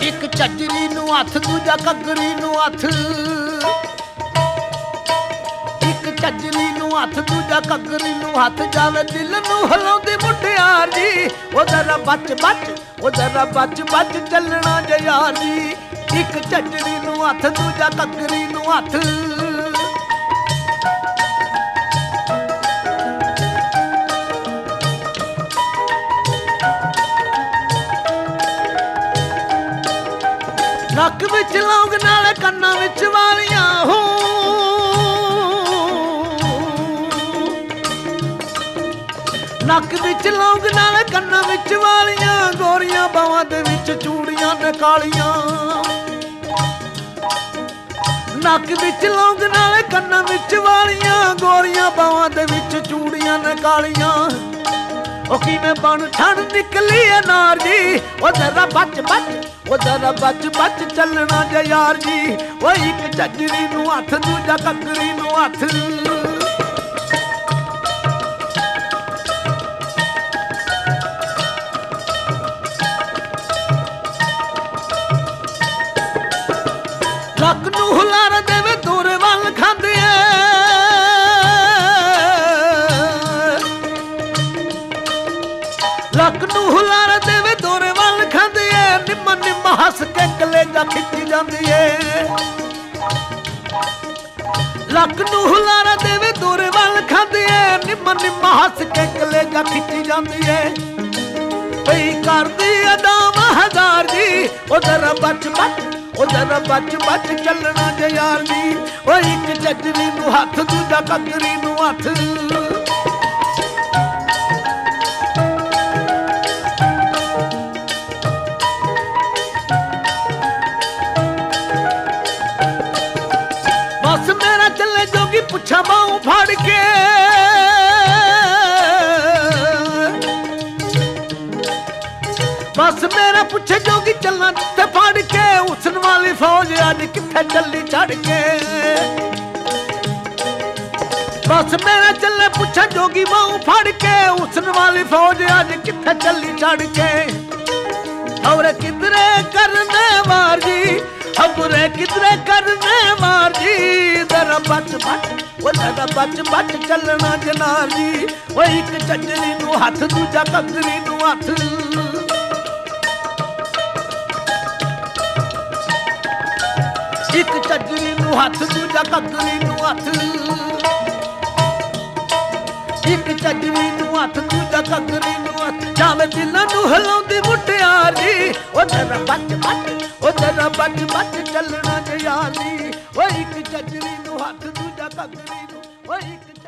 ਇੱਕ ਝੱਜਰੀ ਨੂੰ ਹੱਥ ਦੂਜਾ ਘੱਗਰੀ ਨੂੰ ਹੱਥ, ਇੱਕ ਝੱਜਰੀ ਨੂੰ ਹੱਥ ਦੂਜਾ ਘੱਗਰੀ ਨੂੰ ਹੱਥ, ਜਾਵੇ ਦਿਲ ਨੂੰ ਹਿਲਾਉਂਦੀ ਮੁਟਿਆਰ ਜੀ। ਉਹ ਜ਼ਰਾ ਬਚ ਬਚ, ਉਹ ਜ਼ਰਾ ਬਚ ਬਚ ਚੱਲਣਾ ਜੇ ਯਾਰ ਜੀ। ਇੱਕ ਝੱਜਰੀ ਨੂੰ ਹੱਥ ਦੂਜਾ ਘੱਗਰੀ ਨੂੰ ਹੱਥ। ਨੱਕ ਵਿੱਚ ਲੌਂਗ ਨਾਲ ਕੰਨਾਂ ਵਿੱਚ ਵਾਲੀਆਂ ਹੋ, ਨੱਕ ਵਿੱਚ ਲੌਂਗ ਨਾਲ ਕੰਨਾਂ ਵਿੱਚ ਵਾਲੀਆਂ, ਗੋਰੀਆਂ ਬਾਹਾਂ ਦੇ ਵਿੱਚ ਚੂੜੀਆਂ ਨੇ ਕਾਲੀਆਂ। ਨੱਕ ਵਿੱਚ ਲੌਂਗ ਨਾਲ ਕੰਨਾਂ ਵਿੱਚ ਵਾਲੀਆਂ, ਗੋਰੀਆਂ ਬਾਹਾਂ ਦੇ ਵਿੱਚ ਚੂੜੀਆਂ ਨੇ ਕਾਲੀਆਂ। ਉਹ ਕਿਵੇਂ ਬਣ ਠਣ ਨਿਕਲੀ ਐ ਨਾਰ ਜੀ। ਉਹ ਜ਼ਰਾ ਬਚ ਬਚ, ਉਹ ਜ਼ਰਾ ਬਚ ਬਚ ਚੱਲਣਾ ਜੇ ਯਾਰ ਜੀ। ਉਹ ਇੱਕ ਝੱਜਰੀ ਨੂੰ ਹੱਥ ਦੂਜਾ ਘੱਗਰੀ ਨੂੰ ਹੱਥ। ਲੱਕ ਨੂੰ ਹੁਲਾਰਾ ਦੇਵੇ ਦੂਰੇ ਵੱਲ ਖਾਂਦੀ ਐ, ਲੱਕ ਨੂੰ ਹੁਲਾਰਾ ਦੇਵੇ ਦੂਰੇ ਵੱਲ ਖਾਂਦੀ ਐ। ਨਿੰਮ ਨਿੰਮ ਹੱਸ ਕੇ ਕਲੇਜਾ ਖਿੱਚੀ ਜਾਂਦੀ ਐ। ਲੱਕ ਨੂੰ ਹੁਲਾਰਾ ਦੇਵੇ ਦੂਰੇ ਵੱਲ ਖਾਂਦੀ ਐ। ਨਿੰਮ ਨਿੰਮ ਹੱਸ ਕੇ ਕਲੇਜਾ ਖਿੱਚੀ ਜਾਂਦੀ ਐ। ਪਈ ਕਰਦੀ ਅਦਾਵਾਂ ਹਜ਼ਾਰ ਜੀ। ਉਹ ਜ਼ਰਾ ਬਚ ਬਚ, ਉਹ ਜ਼ਰਾ ਬਚ ਬਚ ਚੱਲਣਾ ਜੇ ਯਾਰ ਜੀ। ਉਹ ਇੱਕ ਝੱਜਰੀ ਨੂੰ ਹੱਥ ਦੂਜਾ ਘੱਗਰੀ ਨੂੰ ਹੱਥ। ਬਸ ਮੇਰਾ ਚੱਲੇ ਜੋਗੀ ਪੁੱਛਾਂ ਬਾਹੋਂ ਫੜ ਕੇ, ਬਸ ਮੇਰਾ ਪੁੱਛੇ ਜੋਗੀ ਚੱਲਾਂ ਤੇ ਫੜ ਕੇ। ਹੁਸਨ ਵਾਲੀ ਫੌਜ ਅੱਜ ਕਿੱਥੇ ਚੱਲੀ ਛੱਡ ਕੇ। ਬਸ ਮੇਰਾ ਚੱਲੇ ਪੁੱਛੇ ਜੋਗੀ ਬਾਹੋਂ ਫੜ ਕੇ। ਹੁਸਨ ਵਾਲੀ ਫੌਜ ਅੱਜ ਕਿੱਥੇ ਚੱਲੀ ਛੱਡ ਕੇ। ਔਰ ਕਿਧਰੇ ਕਰਨੇ ਮਾਰ ਜੀ, ਖਬਰੇ ਕਿਧਰੇ ਕਰਨੇ ਮਾਰ ਜੀ। ਜ਼ਰਾ ਬਚ ਬਚ, ਉਹ ਜ਼ਰਾ ਬਚ ਬਚ ਚੱਲਣਾ ਜਨਾਰ ਜੀ। ਉਹ ਇੱਕ ਝੱਜਰੀ ਨੂੰ ਹੱਥ ਦੂਜਾ ਘੱਗਰੀ ਨੂੰ ਹੱਥ। ਇੱਕ ਝੱਜਰੀ ਨੂੰ ਹੱਥ ਦੂਜਾ ਘੱਗਰੀ ਨੂੰ ਹੱਥ। ਇੱਕ ਝੱਜਰੀ ਨੂੰ ਹੱਥ ਦੂਜਾ ਘੱਗਰੀ ਨੂੰ ਹੱਥ, ਜਾਵੇਂ ਦਿਲਾਂ ਨੂੰ ਹਿਲਾਉਂਦੀ ਮੁਟਿਆਰ ਜੀ। ਉਹ ਜ਼ਰਾ ਬਚ ਬਚ, ਉਹ ਜ਼ਰਾ ਬਚ ਬਚ ਚੱਲਣਾ ਜੇ ਯਾਰ ਜੀ। ਉਹ ਇੱਕ ਝੱਜਰੀ ਨੂੰ ਹੱਥ ਦੂਜਾ ਘੱਗਰੀ ਨੂੰ, ਉਹ ਇੱਕ